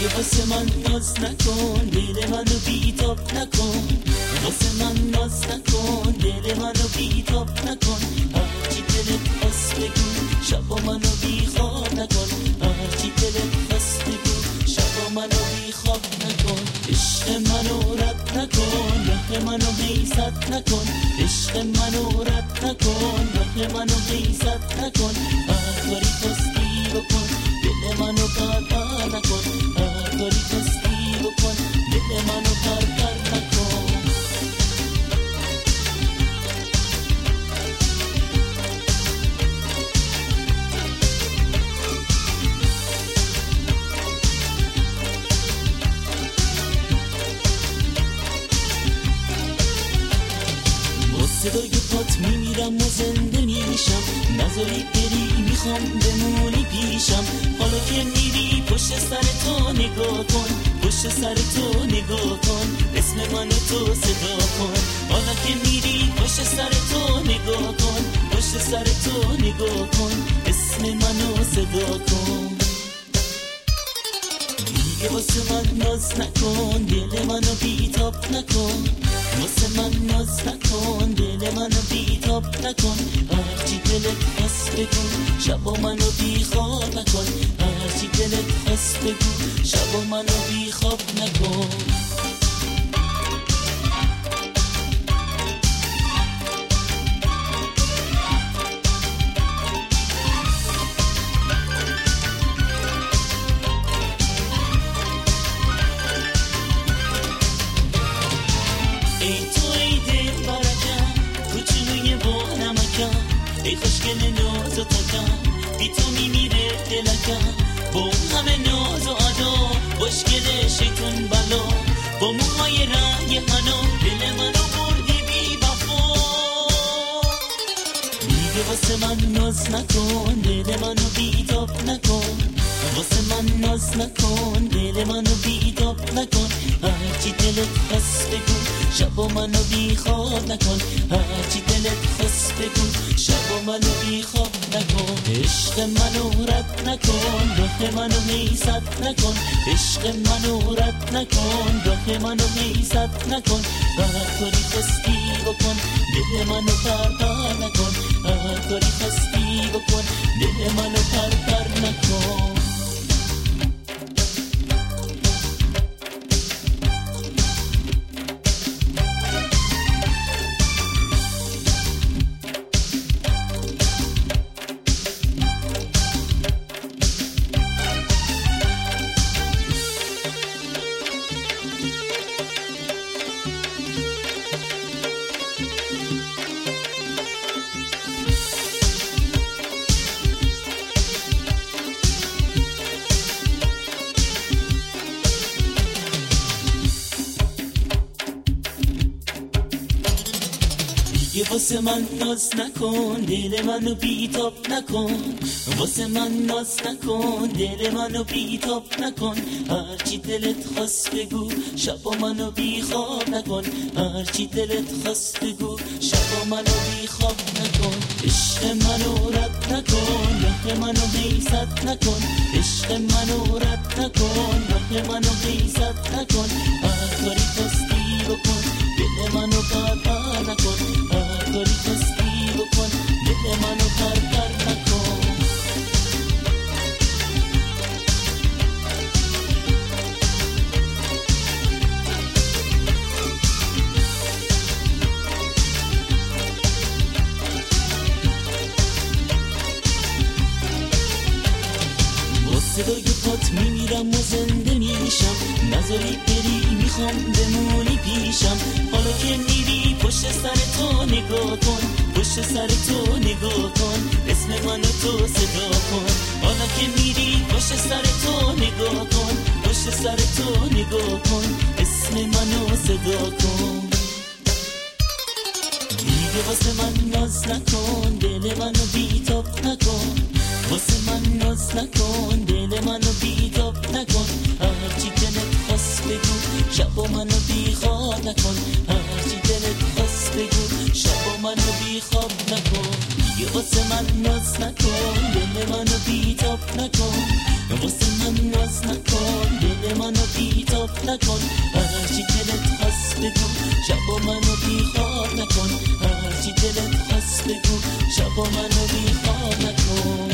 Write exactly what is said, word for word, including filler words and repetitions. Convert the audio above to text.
دیگه واسه من ناز نکن، دل منو بیتاب نکن، واسه من ناز نکن، دل منو بیتاب نکن، هرچی دلت خواست بگو، شبا منو بیخواب نکن، هرچی دلت خواست بگو، شبا منو بیخواب نکن، عشق منو رد نکن، راه منو بیست نکن، عشق منو رد نکن، راه منو بیست نکن، هر کاری خواستی بکن، دل منو پرپر نکن، هر کاری خواستی بکن، دل منو پرپر نکن. صدای پات میمیرم و زنده میشم، نذاری بری میخوام بمونی پیشم، حالا که میری پشت سر تو نگاه کن، پشت سر تو نگاه کن، اسم منو تو صدا کن، حالا که میری پشت سر تو نگاه کن، پشت سر تو نگاه کن، اسم منو صدا کن. دیگه واسه من ناز نکن، دل منو بیتاب نکن، واسه من ناز نکن، دل منو بیتاب نکن، هرچی دلت خواست بگو، شبا منو بیخواب نکن، هرچی دلت خواست بگو، شبا منو بیخواب نکن. ای خوشگل ناز و تکم، بی تو میمیره دلکم، با اون همه ناز و ادا، خوشگل شیطون بلا، با موهای رنگ حنا، دل منو بردی بی وفا. دیگه واسه من ناز نکن، دل منو بیتاب نکن، واسه من ناز نکن، دل منو بیتاب نکن، هرچی دلت خواست بگو، شبا منو بیخواب نکن، هرچی دلت خواست بگو، شبا منو بیخواب نکن، عشق منو رد نکن، راه منو میست نکن، عشق منو رد نکن، راه منو میست نکن، هر کاری خواستی بکن، دل منو پرپر نکن، هر کاری خواستی بکن، دل منو پرپر نکن. واسه من ناز نکن، دل منو بیتاب نکن، واسه من ناز نکن، دل منو بیتاب نکن، هرچی دلت خواست بگو، شبا منو بیخواب نکن، هرچی دلت خواست بگو، شبا منو بیخواب نکن، عشق منو رد نکن، راه منو بیست نکن، عشق منو رد نکن، راه منو بیست نکن، هر کاری خواستی بکن، دل منو پرپر نکن، هر کاری خواستی بکن، دل منو پرپر نکن. صدای پات میمیرم و زنده میشم، نذاری بری میخوام بمونی پیشم، حالا که میری پشت سر تو نگاه کن، پشت سر تو نگاه کن، اسم منو تو صدا کن، حالا که میری پشت سر تو نگاه کن، پشت سر تو نگاه کن، اسم منو صدا کن. دیگه واسه من ناز نکن، دل منو بیتاب نکن، واسه من ناز نکن، دل منو بیتاب نکن، هرچی دلت خواست بگو، شبا منو بیخواب نکن، هرچی دلت خواست بگو، شبا منو بیخواب نکن. دیگه واسه من ناز نکن، دل منو بیتاب نکن، واسه من ناز نکن، دل نکن، هرچی دلت خواست بگو شبا منو بیخواب نکن، هرچی دلت خواست بگو شبا منو بیخواب نکن.